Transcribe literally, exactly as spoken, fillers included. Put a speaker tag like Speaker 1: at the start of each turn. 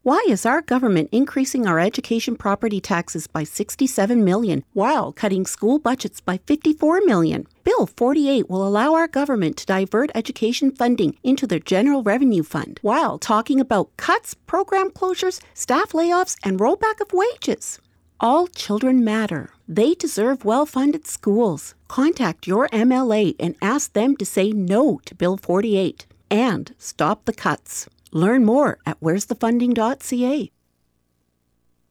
Speaker 1: Why is our government increasing our education property taxes by sixty-seven million dollars while cutting school budgets by fifty-four million dollars? Bill forty-eight will allow our government to divert education funding into their general revenue fund while talking about cuts, program closures, staff layoffs, and rollback of wages. All children matter. They deserve well-funded schools. Contact your M L A and ask them to say no to Bill forty-eight and stop the cuts. Learn more at where's the funding dot c a.